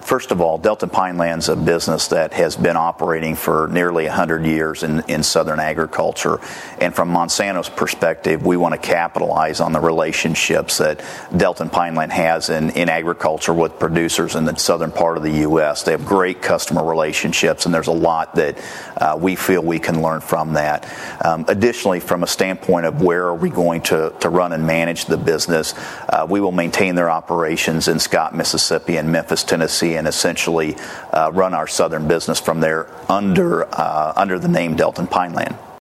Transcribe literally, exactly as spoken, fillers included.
First of all, Delton Pineland's a business that has been operating for nearly one hundred years in, in southern agriculture. And from Monsanto's perspective, we want to capitalize on the relationships that Delton Pineland has in, in agriculture with producers in the southern part of the U S. They have great customer relationships, and there's a lot that uh, we feel we can learn from that. Um, additionally, from a standpoint of where are we going to, to run and manage the business, uh, we will maintain their operations in Scott, Mississippi and Memphis, Tennessee, and essentially uh, run our southern business from there under uh, under the name Delton Pineland.